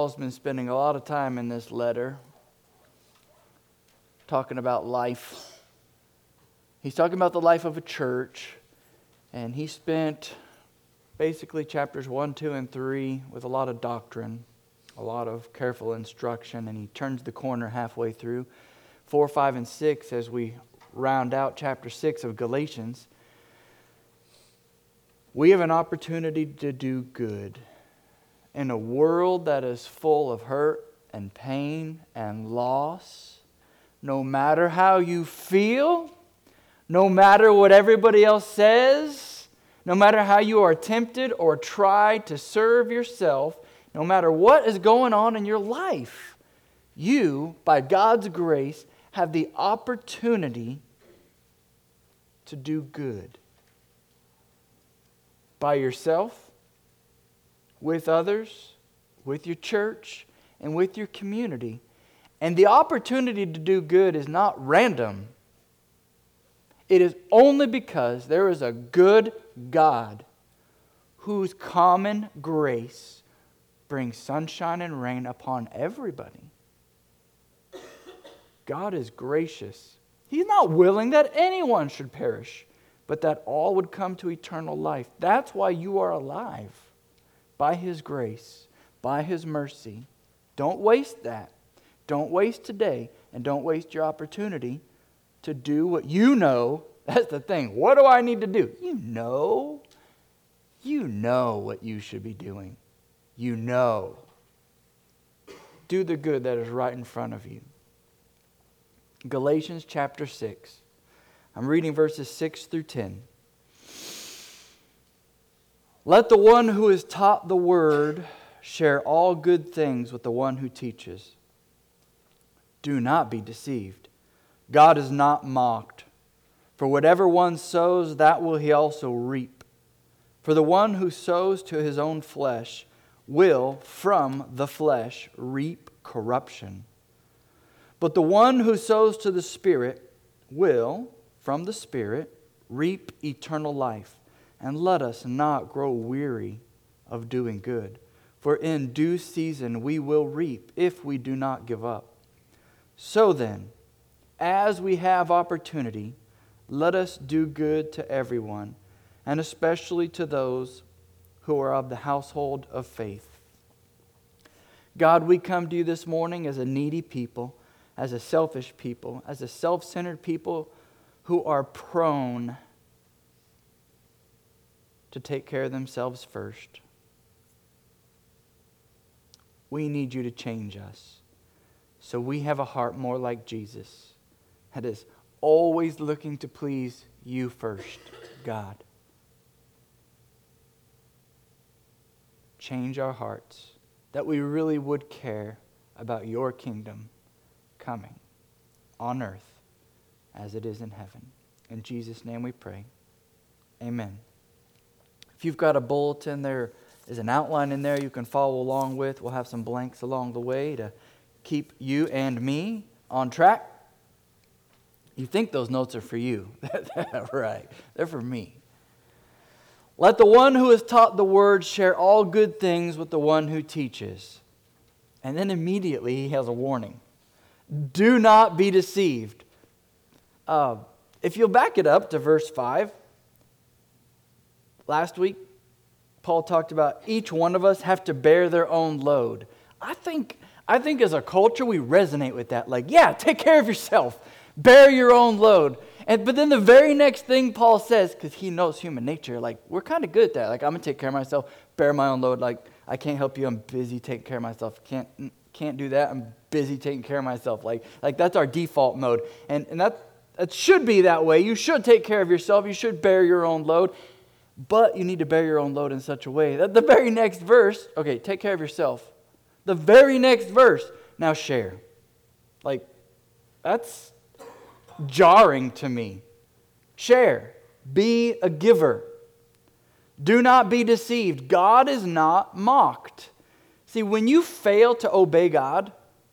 Paul's been spending a lot of time in this letter talking about life. He's talking about the life of a church, and he spent basically chapters 1, 2, and 3 with a lot of doctrine, a lot of careful instruction, and he turns the corner halfway through 4, 5, and 6 as we round out chapter 6 of Galatians. We have an opportunity to do good in a world that is full of hurt and pain and loss. No matter how you feel, no matter what everybody else says, no matter how you are tempted or try to serve yourself, no matter what is going on in your life, you, by God's grace, have the opportunity to do good. By yourself, with others, with your church, and with your community. And the opportunity to do good is not random. It is only because there is a good God whose common grace brings sunshine and rain upon everybody. God is gracious. He's not willing that anyone should perish, but that all would come to eternal life. That's why you are alive. By His grace, by His mercy. Don't waste that. Don't waste today, and don't waste your opportunity to do what you know. That's the thing. What do I need to do? You know. You know what you should be doing. You know. Do the good that is right in front of you. Galatians chapter 6. I'm reading verses 6 through 10. Let the one who is taught the word share all good things with the one who teaches. Do not be deceived. God is not mocked. For whatever one sows, that will he also reap. For the one who sows to his own flesh will, from the flesh, reap corruption. But the one who sows to the Spirit will, from the Spirit, reap eternal life. And let us not grow weary of doing good. For in due season we will reap if we do not give up. So then, as we have opportunity, let us do good to everyone, and especially to those who are of the household of faith. God, we come to you this morning as a needy people, as a selfish people, as a self-centered people who are prone to take care of themselves first. We need you to change us so we have a heart more like Jesus that is always looking to please you first, God. Change our hearts that we really would care about your kingdom coming on earth as it is in heaven. In Jesus' name we pray. Amen. If you've got a bulletin, there is an outline in there you can follow along with. We'll have some blanks along the way to keep you and me on track. You think those notes are for you. Right. They're for me. Let the one who is taught the word share all good things with the one who teaches. And then immediately he has a warning. Do not be deceived. If you'll back it up to verse 5. Last week, Paul talked about each one of us have to bear their own load. I think as a culture we resonate with that. Like, yeah, take care of yourself. Bear your own load. But then the very next thing Paul says, because he knows human nature, like, we're kind of good at that. Like, I'm going to take care of myself, bear my own load. Like, I can't help you. I'm busy taking care of myself. Can't do that. I'm busy taking care of myself. Like that's our default mode. And that should be that way. You should take care of yourself. You should bear your own load. But you need to bear your own load in such a way that the very next verse, okay, take care of yourself. The very next verse, now share. Like, that's jarring to me. Share. Be a giver. Do not be deceived. God is not mocked. See, when you fail to obey God,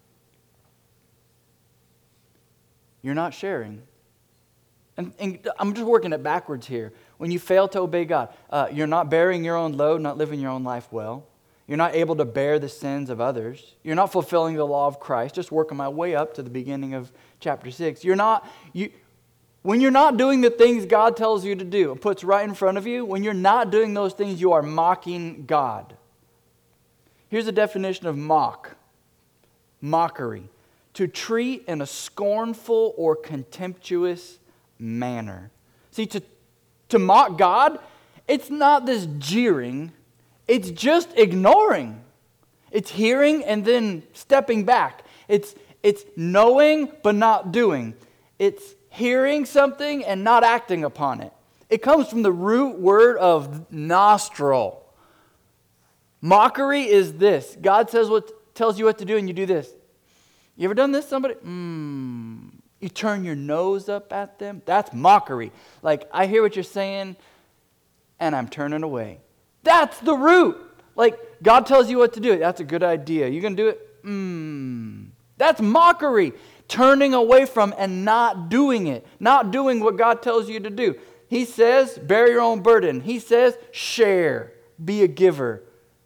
you're not sharing. And I'm just working it backwards here. When you fail to obey God, you're not bearing your own load, not living your own life well. You're not able to bear the sins of others. You're not fulfilling the law of Christ. Just working my way up to the beginning of chapter 6. When you're not doing the things God tells you to do, it puts right in front of you. When you're not doing those things, you are mocking God. Here's a definition of mockery. To treat in a scornful or contemptuous manner. See, to mock God, it's not this jeering. It's just ignoring. It's hearing and then stepping back. It's knowing but not doing. It's hearing something and not acting upon it. It comes from the root word of nostril. Mockery is this. God tells you what to do and you do this. You ever done this, somebody? You turn your nose up at them. That's mockery. Like, I hear what you're saying and I'm turning away. That's the root. Like, God tells you what to do. That's a good idea. You going to do it? That's mockery. Turning away from and not doing it. Not doing what God tells you to do. He says, bear your own burden. He says, share. Be a giver.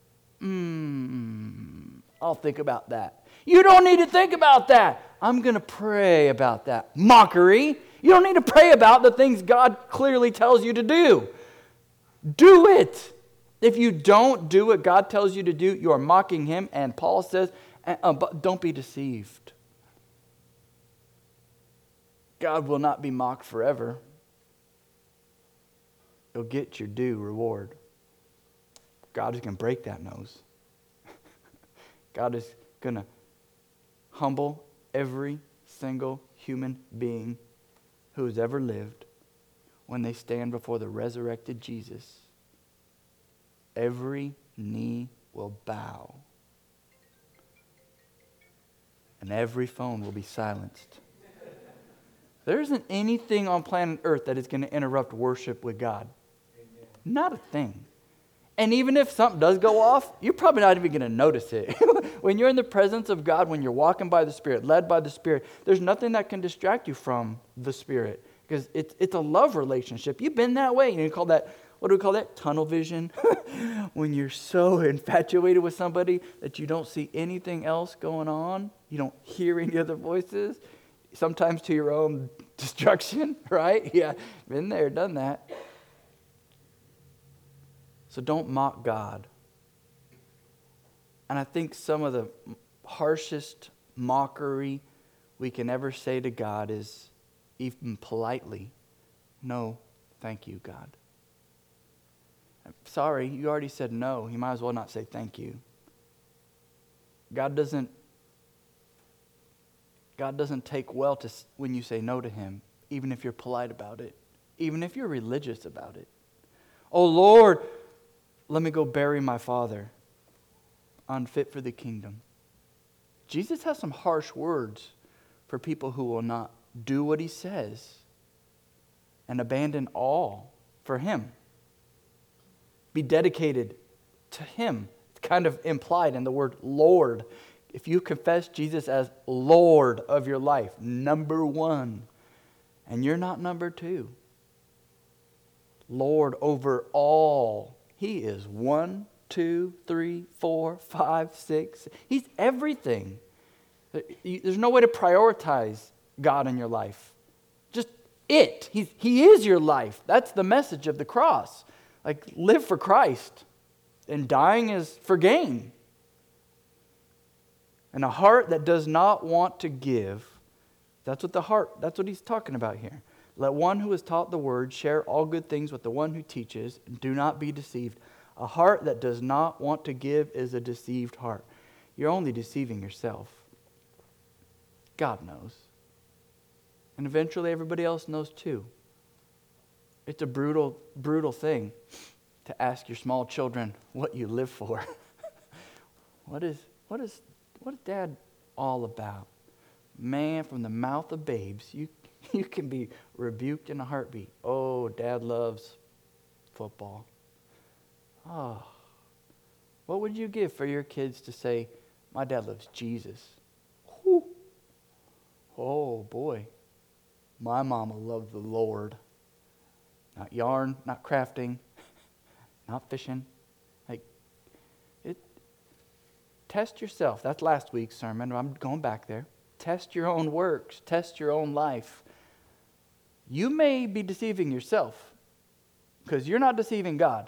I'll think about that. You don't need to think about that. I'm going to pray about that. Mockery. You don't need to pray about the things God clearly tells you to do. Do it. If you don't do what God tells you to do, you are mocking Him. And Paul says, but don't be deceived. God will not be mocked forever. You'll get your due reward. God is going to break that nose. God is going to humble every single human being who has ever lived when they stand before the resurrected Jesus. Every knee will bow. And every phone will be silenced. There isn't anything on planet Earth that is going to interrupt worship with God. Amen. Not a thing. And even if something does go off, you're probably not even going to notice it. When you're in the presence of God, when you're walking by the Spirit, led by the Spirit, there's nothing that can distract you from the Spirit. Because it's a love relationship. You've been that way. You call that, what do we call that? Tunnel vision. When you're so infatuated with somebody that you don't see anything else going on. You don't hear any other voices. Sometimes to your own destruction, right? Yeah, been there, done that. So don't mock God. And I think some of the harshest mockery we can ever say to God is even politely, no, thank you, God. I'm sorry, you already said no. You might as well not say thank you. God doesn't take well to when you say no to Him, even if you're polite about it, even if you're religious about it. Oh Lord, let me go bury my father, unfit for the kingdom. Jesus has some harsh words for people who will not do what He says and abandon all for Him. Be dedicated to Him. It's kind of implied in the word Lord. If you confess Jesus as Lord of your life, number one, and you're not number two, Lord over all. He is 1, 2, 3, 4, 5, 6. He's everything. There's no way to prioritize God in your life. Just it. He is your life. That's the message of the cross. Like, live for Christ. And dying is for gain. And a heart that does not want to give, that's what he's talking about here. Let one who is taught the word share all good things with the one who teaches, and do not be deceived. A heart that does not want to give is a deceived heart. You're only deceiving yourself. God knows. And eventually everybody else knows too. It's a brutal, brutal thing to ask your small children what you live for. What is Dad all about? Man, from the mouth of babes, you can be rebuked in a heartbeat. Oh, Dad loves football. Oh, what would you give for your kids to say, my dad loves Jesus? Whew. Oh, boy. My mama loved the Lord. Not yarn, not crafting, not fishing. Like, Test yourself. That's last week's sermon. I'm going back there. Test your own works. Test your own life. You may be deceiving yourself because you're not deceiving God.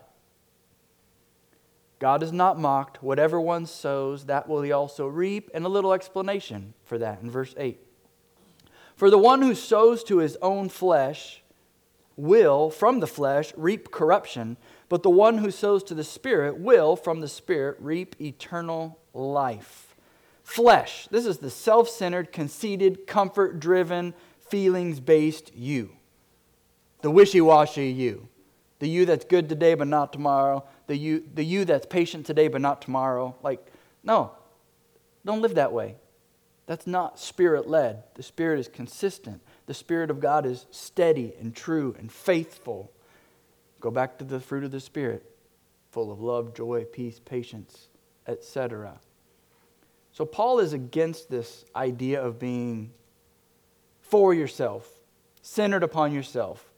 God is not mocked. Whatever one sows, that will he also reap. And a little explanation for that in verse 8. For the one who sows to his own flesh will, from the flesh, reap corruption, but the one who sows to the Spirit will, from the Spirit, reap eternal life. Flesh, this is the self-centered, conceited, comfort-driven, feelings-based you. The wishy-washy you. The you that's good today but not tomorrow. The you that's patient today but not tomorrow. No, don't live that way. That's not Spirit-led. The Spirit is consistent. The Spirit of God is steady and true and faithful. Go back to the fruit of the Spirit, full of love, joy, peace, patience, etc. So Paul is against this idea of being for yourself, centered upon yourself.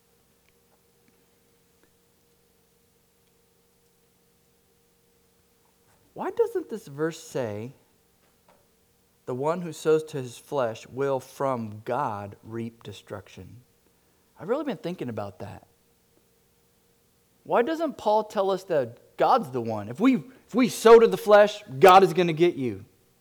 Why doesn't this verse say, the one who sows to his flesh will from God reap destruction? I've really been thinking about that. Why doesn't Paul tell us that God's the one? If we sow to the flesh, God is going to get you.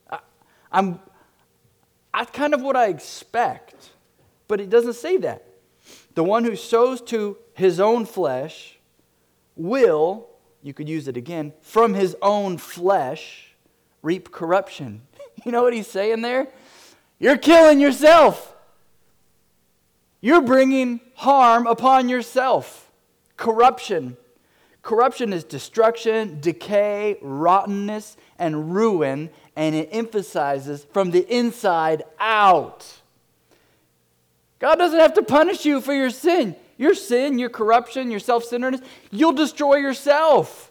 That's kind of what I expect, but it doesn't say that. The one who sows to his own flesh will, you could use it again, from his own flesh reap corruption. You know what he's saying there? You're killing yourself. You're bringing harm upon yourself. Corruption. Corruption is destruction, decay, rottenness, and ruin, and it emphasizes from the inside out. God doesn't have to punish you for your sin. Your sin, your corruption, your self-centeredness, you'll destroy yourself.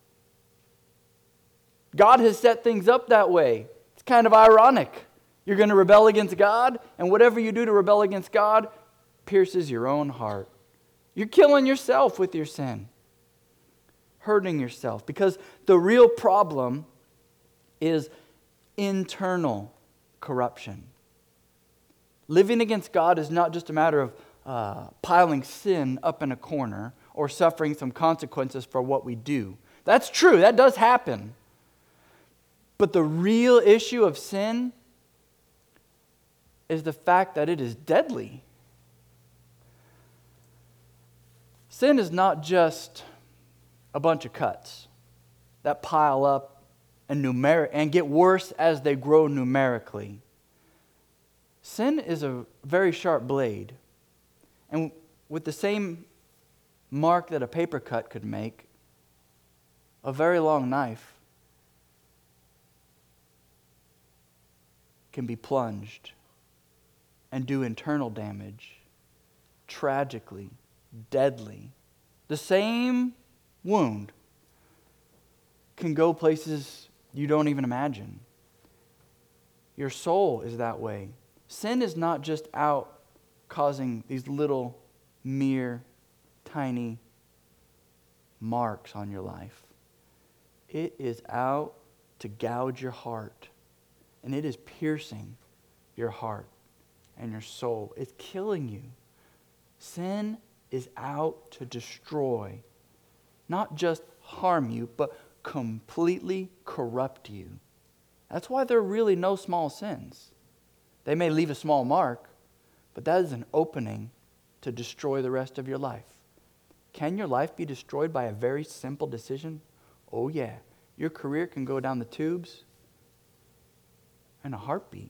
God has set things up that way. It's kind of ironic. You're going to rebel against God, and whatever you do to rebel against God pierces your own heart. You're killing yourself with your sin. Hurting yourself. Because the real problem is internal corruption. Living against God is not just a matter of piling sin up in a corner or suffering some consequences for what we do. That's true. That does happen. But the real issue of sin is the fact that it is deadly. Sin is not just a bunch of cuts that pile up and get worse as they grow numerically. Sin is a very sharp blade. And with the same mark that a paper cut could make, a very long knife can be plunged and do internal damage, tragically, deadly. The same wound can go places you don't even imagine. Your soul is that way. Sin is not just out causing these little, mere, tiny marks on your life. It is out to gouge your heart. And it is piercing your heart and your soul. It's killing you. Sin is out to destroy, not just harm you, but completely corrupt you. That's why there are really no small sins. They may leave a small mark, but that is an opening to destroy the rest of your life. Can your life be destroyed by a very simple decision? Oh yeah. Your career can go down the tubes in a heartbeat.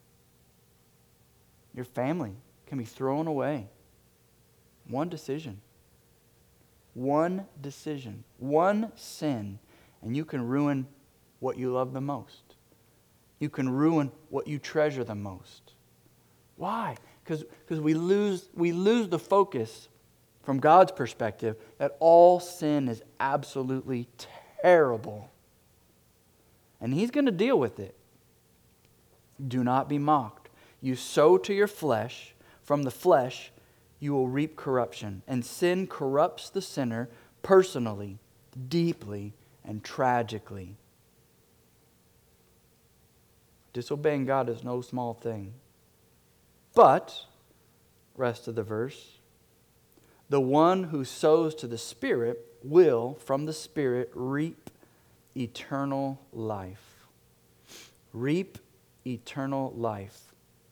Your family can be thrown away. One decision. One decision. One sin. And you can ruin what you love the most. You can ruin what you treasure the most. Why? Because we lose the focus from God's perspective that all sin is absolutely terrible. And He's going to deal with it. Do not be mocked. You sow to your flesh. From the flesh you will reap corruption. And sin corrupts the sinner personally, deeply, and tragically. Disobeying God is no small thing. But, rest of the verse, the one who sows to the Spirit will, from the Spirit, reap eternal life. Reap eternal life.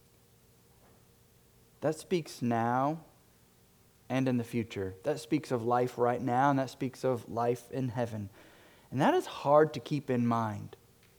That speaks now and in the future. That speaks of life right now, and that speaks of life in heaven. And that is hard to keep in mind.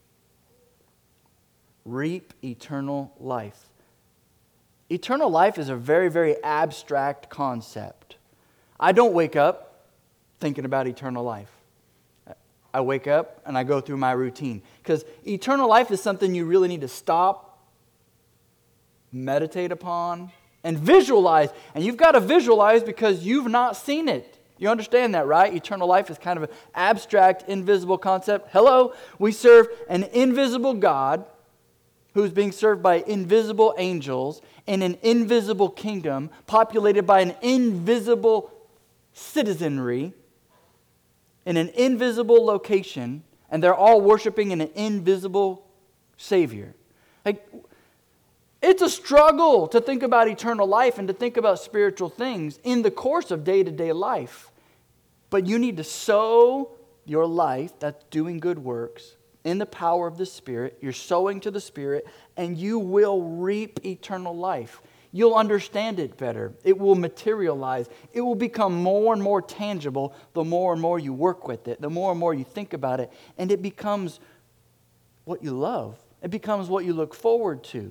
Reap eternal life. Eternal life is a very, very abstract concept. I don't wake up thinking about eternal life. I wake up and I go through my routine. Because eternal life is something you really need to stop, meditate upon, and visualize. And you've got to visualize because you've not seen it. You understand that, right? Eternal life is kind of an abstract, invisible concept. Hello, we serve an invisible God who's being served by invisible angels in an invisible kingdom populated by an invisible citizenry in an invisible location, and they're all worshiping an invisible Savior. Like, it's a struggle to think about eternal life and to think about spiritual things in the course of day-to-day life. But you need to sow your life, that's doing good works, in the power of the Spirit. You're sowing to the Spirit, and you will reap eternal life. You'll understand it better. It will materialize. It will become more and more tangible the more and more you work with it, the more and more you think about it, and it becomes what you love. It becomes what you look forward to.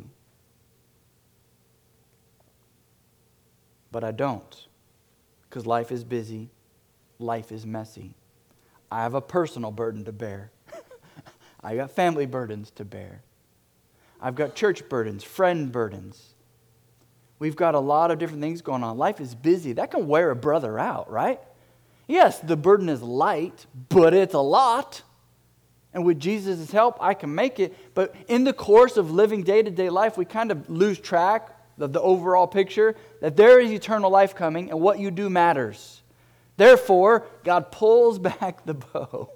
But I don't, because life is busy, life is messy. I have a personal burden to bear. I got family burdens to bear. I've got church burdens, friend burdens. We've got a lot of different things going on. Life is busy. That can wear a brother out, right? Yes, the burden is light, but it's a lot. And with Jesus' help, I can make it. But in the course of living day-to-day life, we kind of lose track of the overall picture, that there is eternal life coming, and what you do matters. Therefore, God pulls back the bow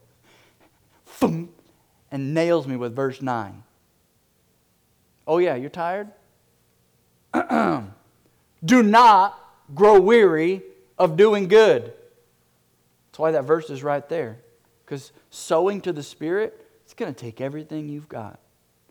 and nails me with verse 9. Oh yeah, you're tired? Do not grow weary of doing good. That's why that verse is right there. Because sowing to the Spirit, it's going to take everything you've got.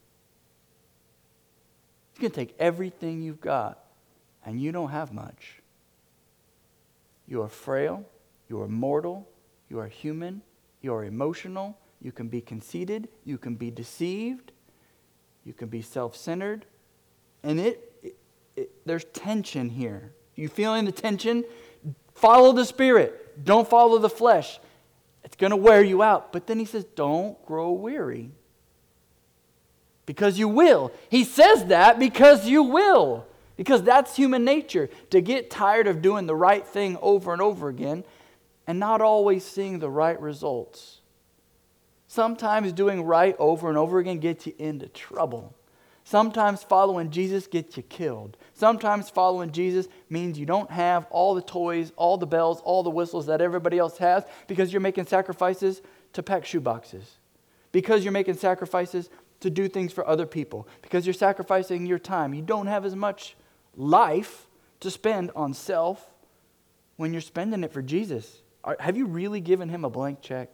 It's going to take everything you've got, and you don't have much. You are frail, you are mortal, you are human, you are emotional, you can be conceited, you can be deceived, you can be self-centered, and there's tension here. You feeling the tension? Follow the Spirit. Don't follow the flesh. It's going to wear you out. But then he says, don't grow weary. Because you will. He says that because you will. Because that's human nature. To get tired of doing the right thing over and over again and not always seeing the right results. Sometimes doing right over and over again gets you into trouble. Sometimes following Jesus gets you killed. Sometimes following Jesus means you don't have all the toys, all the bells, all the whistles that everybody else has because you're making sacrifices to pack shoeboxes. Because you're making sacrifices to do things for other people. Because you're sacrificing your time. You don't have as much life to spend on self when you're spending it for Jesus. Have you really given him a blank check?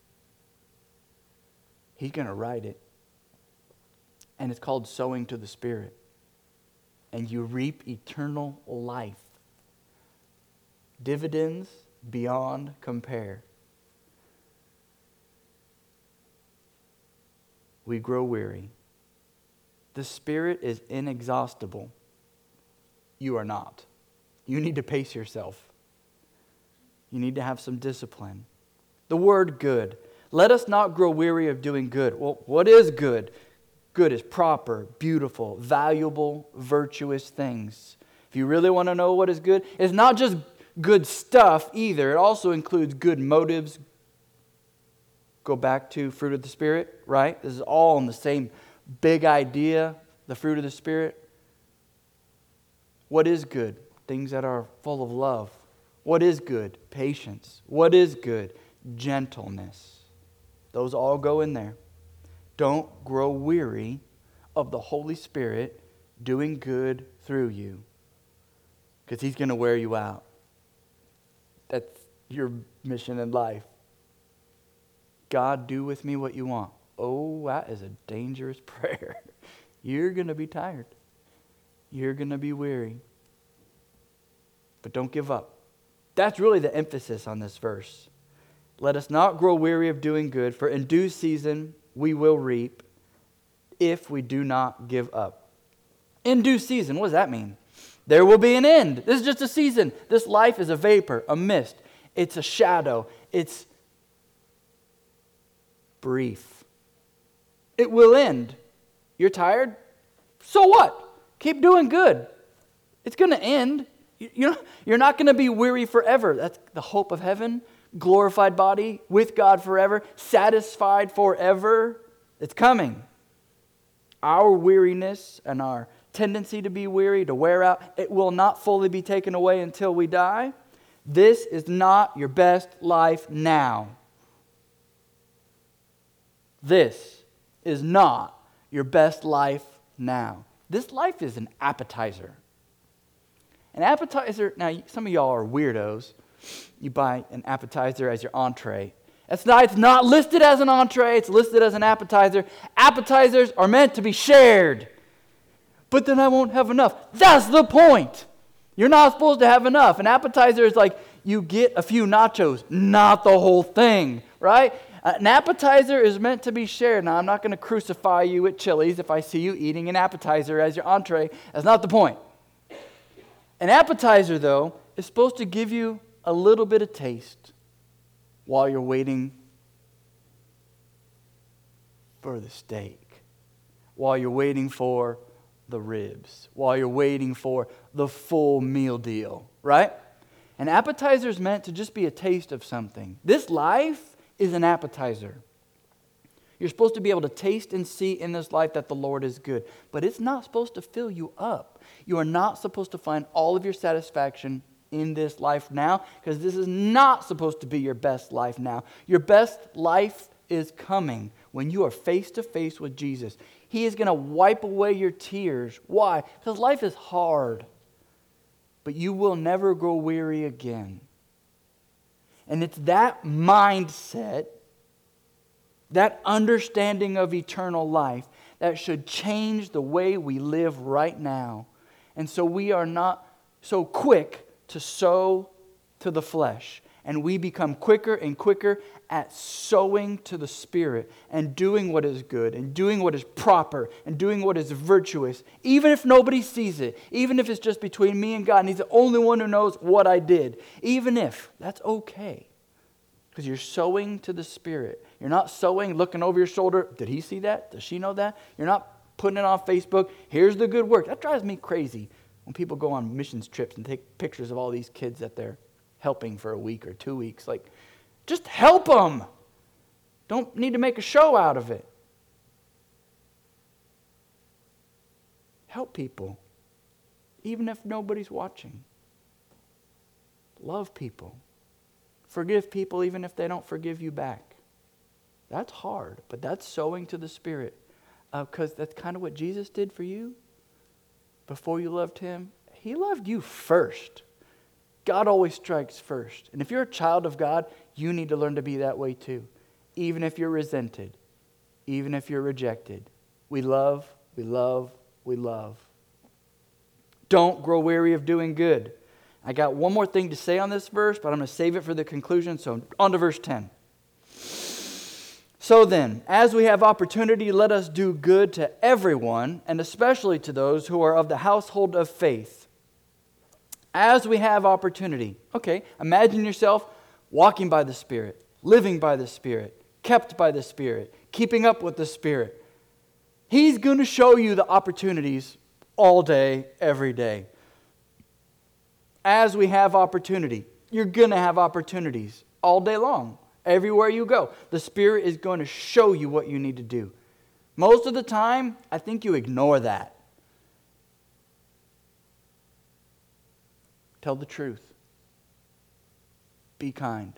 He's going to write it. And it's called sowing to the Spirit. And you reap eternal life. Dividends beyond compare. We grow weary. The Spirit is inexhaustible. You are not. You need to pace yourself. You need to have some discipline. The word good. Let us not grow weary of doing good. Well, what is good? Good is proper, beautiful, valuable, virtuous things. If you really want to know what is good, it's not just good stuff either. It also includes good motives. Go back to fruit of the Spirit, right? This is all in the same big idea, the fruit of the Spirit. What is good? Things that are full of love. What is good? Patience. What is good? Gentleness. Those all go in there. Don't grow weary of the Holy Spirit doing good through you. Because He's going to wear you out. That's your mission in life. God, do with me what you want. Oh, that is a dangerous prayer. You're going to be tired. You're going to be weary. But don't give up. That's really the emphasis on this verse. Let us not grow weary of doing good, for in due season we will reap if we do not give up. In due season, what does that mean? There will be an end. This is just a season. This life is a vapor, a mist. It's a shadow. It's brief. It will end. You're tired? So what? Keep doing good. It's going to end. You're not going to be weary forever. That's the hope of heaven. Glorified body with God forever. Satisfied forever. It's coming. Our weariness and our tendency to be weary, to wear out, it will not fully be taken away until we die. This is not your best life now. This is not your best life now. This life is an appetizer. An appetizer, now some of y'all are weirdos. You buy an appetizer as your entree. It's not listed as an entree, it's listed as an appetizer. Appetizers are meant to be shared. But then I won't have enough. That's the point. You're not supposed to have enough. An appetizer is like you get a few nachos, not the whole thing, right? An appetizer is meant to be shared. Now, I'm not going to crucify you at Chili's if I see you eating an appetizer as your entree. That's not the point. An appetizer, though, is supposed to give you a little bit of taste while you're waiting for the steak, while you're waiting for the ribs, while you're waiting for the full meal deal, right? An appetizer is meant to just be a taste of something. This life is an appetizer. You're supposed to be able to taste and see in this life that the Lord is good, but it's not supposed to fill you up. You are not supposed to find all of your satisfaction in this life now, because this is not supposed to be your best life now. Your best life is coming when you are face to face with Jesus. He is going to wipe away your tears. Why? Because life is hard, but you will never grow weary again. And it's that mindset, that understanding of eternal life, that should change the way we live right now. And so we are not so quick to sow to the flesh. And we become quicker and quicker at sowing to the Spirit and doing what is good and doing what is proper and doing what is virtuous, even if nobody sees it, even if it's just between me and God and He's the only one who knows what I did. Even if, that's okay. Because you're sowing to the Spirit. You're not sowing, looking over your shoulder. Did he see that? Does she know that? You're not putting it on Facebook. Here's the good work. That drives me crazy when people go on missions trips and take pictures of all these kids that they're helping for a week or 2 weeks. Like, just help them. Don't need to make a show out of it. Help people, even if nobody's watching. Love people. Forgive people even if they don't forgive you back. That's hard, but that's sowing to the Spirit. Because that's kind of what Jesus did for you before you loved Him. He loved you first. God always strikes first. And if you're a child of God, you need to learn to be that way too. Even if you're resented, even if you're rejected. We love, we love, we love. Don't grow weary of doing good. I got one more thing to say on this verse, but I'm going to save it for the conclusion. So on to verse 10. So then, as we have opportunity, let us do good to everyone, and especially to those who are of the household of faith. As we have opportunity. Okay, imagine yourself walking by the Spirit, living by the Spirit, kept by the Spirit, keeping up with the Spirit. He's going to show you the opportunities all day, every day. As we have opportunity, you're going to have opportunities all day long. Everywhere you go, the Spirit is going to show you what you need to do. Most of the time, I think you ignore that. Tell the truth. Be kind.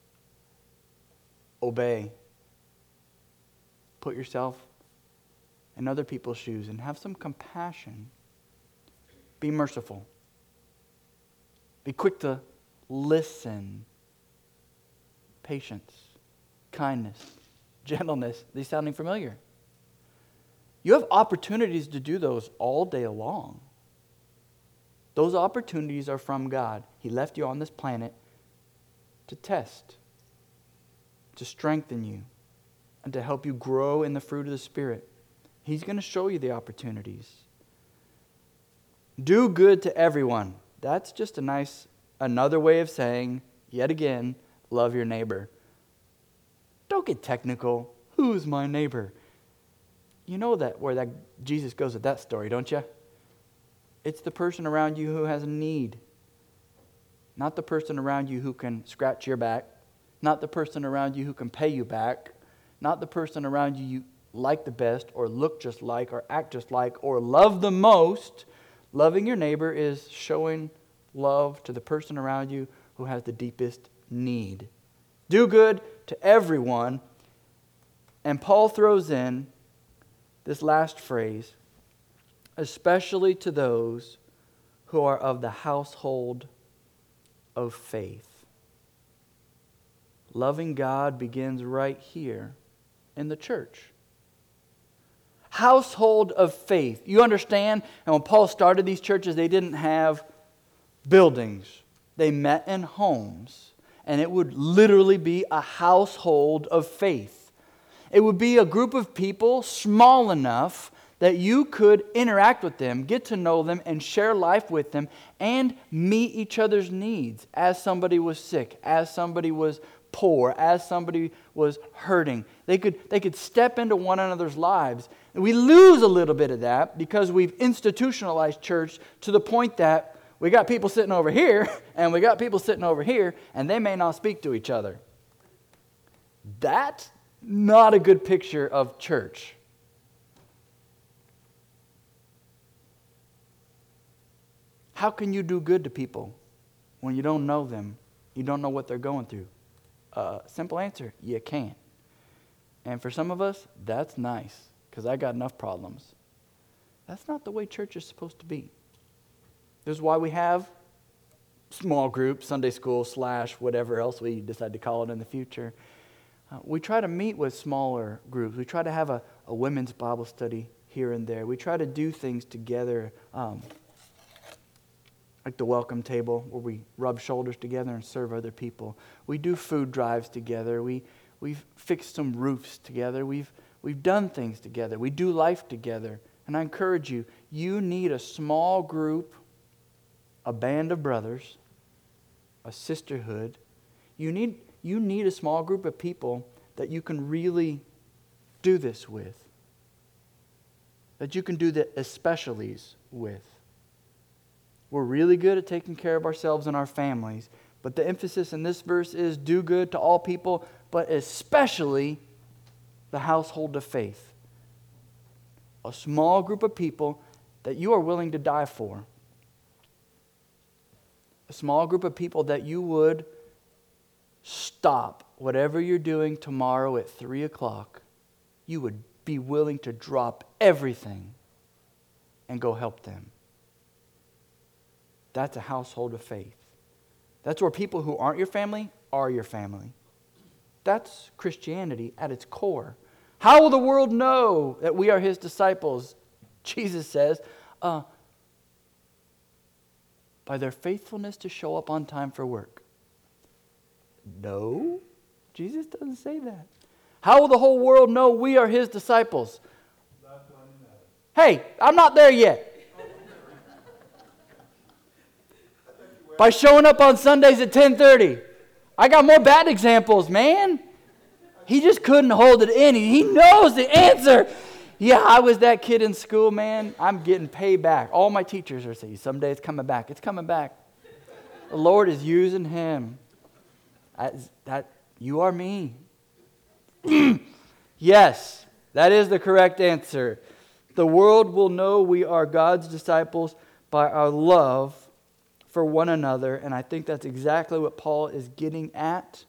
Obey. Put yourself in other people's shoes and have some compassion. Be merciful. Be quick to listen. Patience, kindness, gentleness. These sounding familiar? You have opportunities to do those all day long. Those opportunities are from God. He left you on this planet to test, to strengthen you, and to help you grow in the fruit of the Spirit. He's going to show you the opportunities. Do good to everyone. That's just another way of saying, yet again, love your neighbor. Don't get technical. Who's my neighbor? You know where Jesus goes with that story, don't you? It's the person around you who has a need. Not the person around you who can scratch your back. Not the person around you who can pay you back. Not the person around you like the best or look just like or act just like or love the most. Loving your neighbor is showing love to the person around you who has the deepest need. Do good to everyone. And Paul throws in this last phrase, especially to those who are of the household of faith. Loving God begins right here in the church. Household of faith. You understand? And when Paul started these churches, they didn't have buildings. They met in homes. And it would literally be a household of faith. It would be a group of people small enough that you could interact with them, get to know them, and share life with them, and meet each other's needs as somebody was sick, as somebody was poor, as somebody was hurting. They could step into one another's lives. And we lose a little bit of that because we've institutionalized church to the point that we got people sitting over here, and we got people sitting over here, and they may not speak to each other. That's not a good picture of church. How can you do good to people when you don't know them? You don't know what they're going through? Simple answer, you can't. And for some of us, that's nice, because I got enough problems. That's not the way church is supposed to be. This is why we have small groups, Sunday school / whatever else we decide to call it in the future. We try to meet with smaller groups. We try to have a women's Bible study here and there. We try to do things together, like the welcome table where we rub shoulders together and serve other people. We do food drives together. We've fixed some roofs together. We've done things together. We do life together. And I encourage you, you need a small group, a band of brothers, a sisterhood. You need a small group of people that you can really do this with. That you can do the especiallys with. We're really good at taking care of ourselves and our families, but the emphasis in this verse is do good to all people, but especially the household of faith. A small group of people that you are willing to die for. A small group of people that you would stop whatever you're doing tomorrow at 3 o'clock. You would be willing to drop everything and go help them. That's a household of faith. That's where people who aren't your family are your family. That's Christianity at its core. How will the world know that we are His disciples? Jesus says, by their faithfulness to show up on time for work. No, Jesus doesn't say that. How will the whole world know we are His disciples? Hey, I'm not there yet. By showing up on Sundays at 10:30. I got more bad examples, man. He just couldn't hold it in. He knows the answer. Yeah, I was that kid in school, man. I'm getting payback. All my teachers are saying, someday it's coming back. It's coming back. The Lord is using him. You are me. Yes, that is the correct answer. The world will know we are God's disciples by our love for one another, and I think that's exactly what Paul is getting at,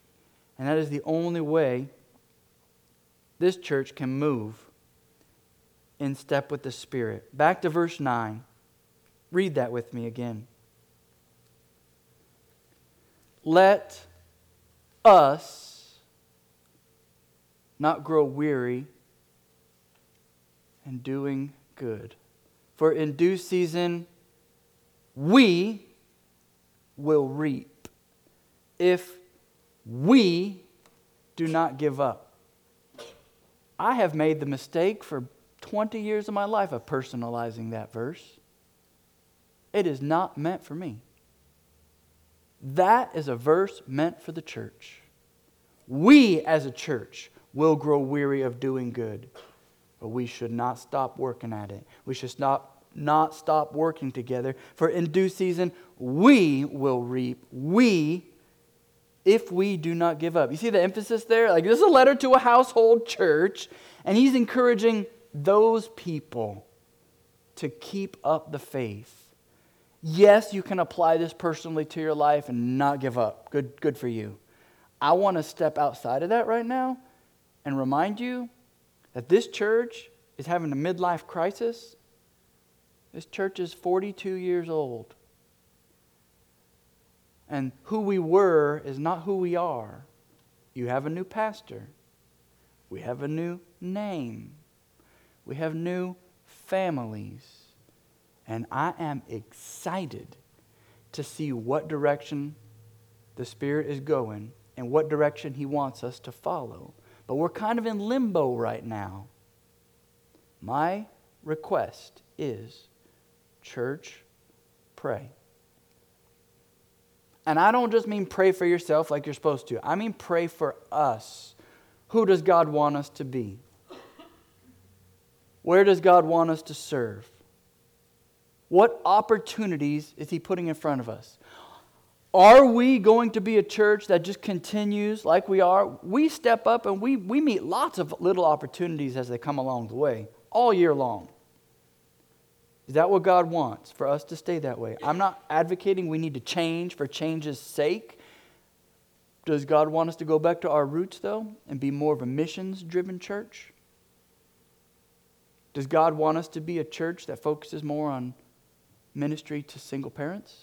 and that is the only way this church can move in step with the Spirit. Back to verse 9. Read that with me again. Let us not grow weary in doing good, for in due season we will reap if we do not give up. I have made the mistake for 20 years of my life of personalizing that verse. It is not meant for me. That is a verse meant for the church. We as a church will grow weary of doing good, but we should not stop working at it. We should not stop working together, for in due season we will reap. If we do not give up. You see the emphasis there? Like, this is a letter to a household church, and he's encouraging those people to keep up the faith. Yes, you can apply this personally to your life and not give up. Good for you. I want to step outside of that right now and remind you that this church is having a midlife crisis. This church is 42 years old. And who we were is not who we are. You have a new pastor. We have a new name. We have new families. And I am excited to see what direction the Spirit is going and what direction He wants us to follow. But we're kind of in limbo right now. My request is, church, pray. And I don't just mean pray for yourself like you're supposed to. I mean pray for us. Who does God want us to be? Where does God want us to serve? What opportunities is He putting in front of us? Are we going to be a church that just continues like we are? We step up and we meet lots of little opportunities as they come along the way, all year long. Is that what God wants, for us to stay that way? I'm not advocating we need to change for change's sake. Does God want us to go back to our roots, though, and be more of a missions-driven church? Does God want us to be a church that focuses more on ministry to single parents?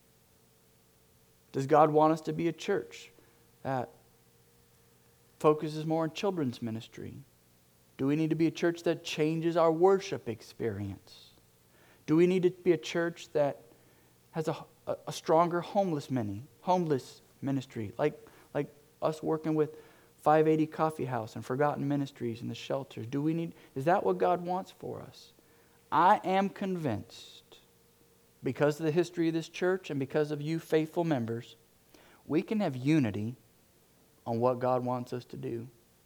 Does God want us to be a church that focuses more on children's ministry? Do we need to be a church that changes our worship experience? Do we need to be a church that has a stronger homeless ministry, like us working with 580 Coffee House and Forgotten Ministries and the shelters? Is that what God wants for us? I am convinced, because of the history of this church and because of you faithful members, we can have unity on what God wants us to do.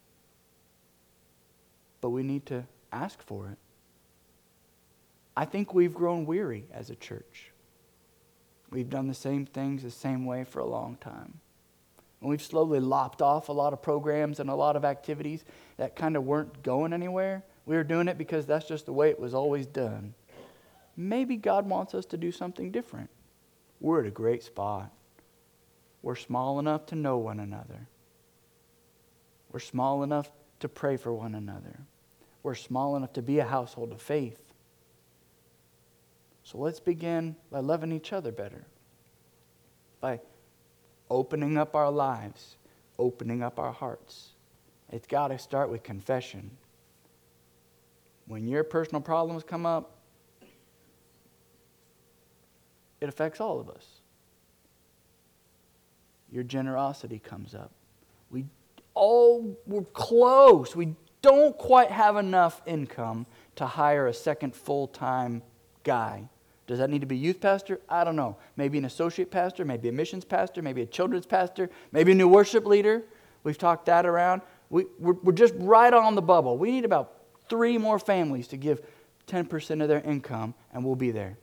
But we need to ask for it. I think we've grown weary as a church. We've done the same things the same way for a long time. And we've slowly lopped off a lot of programs and a lot of activities that kind of weren't going anywhere. We were doing it because that's just the way it was always done. Maybe God wants us to do something different. We're at a great spot. We're small enough to know one another. We're small enough to pray for one another. We're small enough to be a household of faith. So let's begin by loving each other better. By opening up our lives, opening up our hearts. It's got to start with confession. When your personal problems come up, it affects all of us. Your generosity comes up. We're close. We don't quite have enough income to hire a second full-time guy. Does that need to be a youth pastor? I don't know. Maybe an associate pastor, maybe a missions pastor, maybe a children's pastor, maybe a new worship leader. We've talked that around. We're just right on the bubble. We need about 3 more families to give 10% of their income, and we'll be there.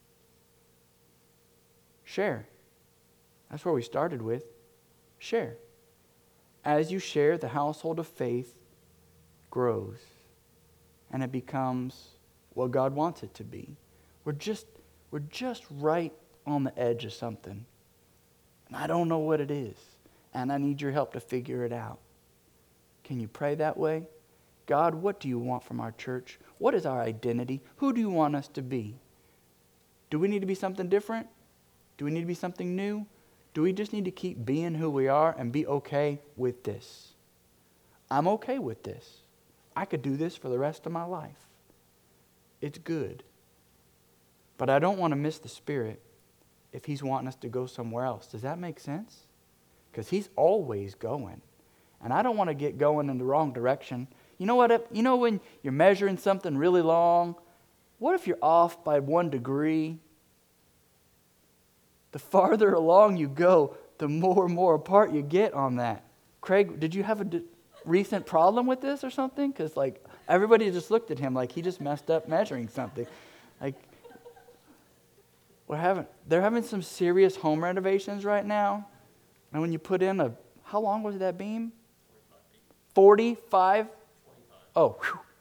Share. That's where we started with. Share. As you share, the household of faith grows, and it becomes what God wants it to be. We're just right on the edge of something. And I don't know what it is. And I need your help to figure it out. Can you pray that way? God, what do you want from our church? What is our identity? Who do you want us to be? Do we need to be something different? Do we need to be something new? Do we just need to keep being who we are and be okay with this? I'm okay with this. I could do this for the rest of my life. It's good. But I don't want to miss the Spirit if He's wanting us to go somewhere else. Does that make sense? Because He's always going. And I don't want to get going in the wrong direction. You know what? You know when you're measuring something really long, what if you're off by 1 degree? The farther along you go, the more and more apart you get on that. Craig, did you have a recent problem with this or something? Because like everybody just looked at him like he just messed up measuring something. Like they're having some serious home renovations right now. And when you put in how long was that beam? 45? 25. Oh,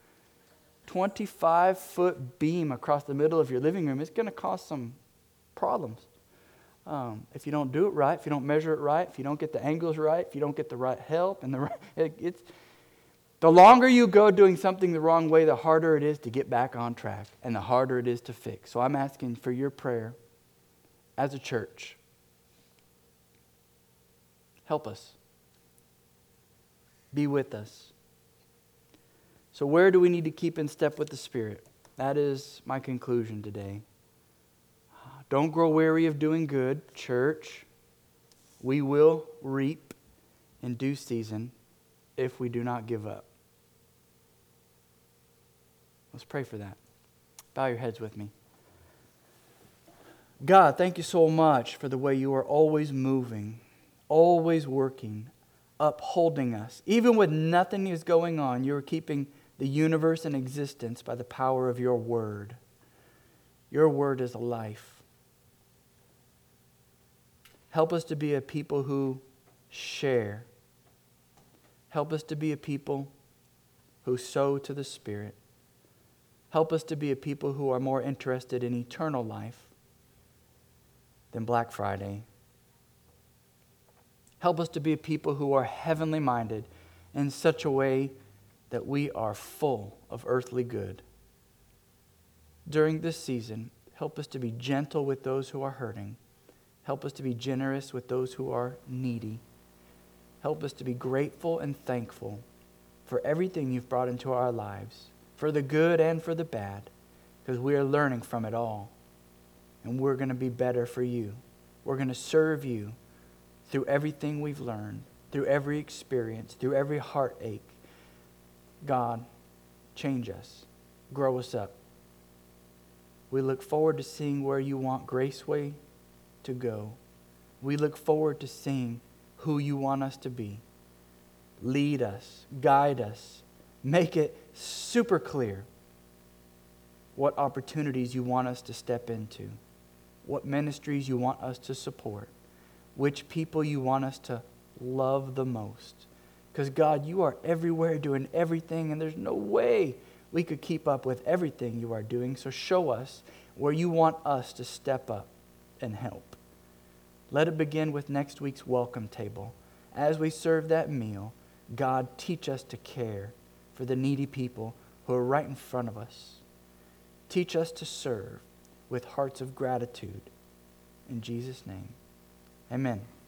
25-foot beam across the middle of your living room. It's going to cause some problems. If you don't do it right, if you don't measure it right, if you don't get the angles right, if you don't get the right help, and the longer you go doing something the wrong way, the harder it is to get back on track, and the harder it is to fix. So I'm asking for your prayer as a church. Help us. Be with us. So where do we need to keep in step with the Spirit? That is my conclusion today. Don't grow weary of doing good, church. We will reap in due season if we do not give up. Let's pray for that. Bow your heads with me. God, thank you so much for the way you are always moving, always working, upholding us. Even when nothing is going on, you are keeping the universe in existence by the power of your word. Your word is life. Help us to be a people who share. Help us to be a people who sow to the Spirit. Help us to be a people who are more interested in eternal life than Black Friday. Help us to be a people who are heavenly minded in such a way that we are full of earthly good. During this season, help us to be gentle with those who are hurting. Help us to be generous with those who are needy. Help us to be grateful and thankful for everything you've brought into our lives, for the good and for the bad, because we are learning from it all. And we're going to be better for you. We're going to serve you through everything we've learned, through every experience, through every heartache. God, change us. Grow us up. We look forward to seeing where you want Graceway to go. We look forward to seeing who you want us to be. Lead us, guide us, make it super clear what opportunities you want us to step into, what ministries you want us to support, which people you want us to love the most. Because God, you are everywhere doing everything, and there's no way we could keep up with everything you are doing. So show us where you want us to step up and help. Let it begin with next week's welcome table. As we serve that meal, God, teach us to care for the needy people who are right in front of us. Teach us to serve with hearts of gratitude. In Jesus' name, amen.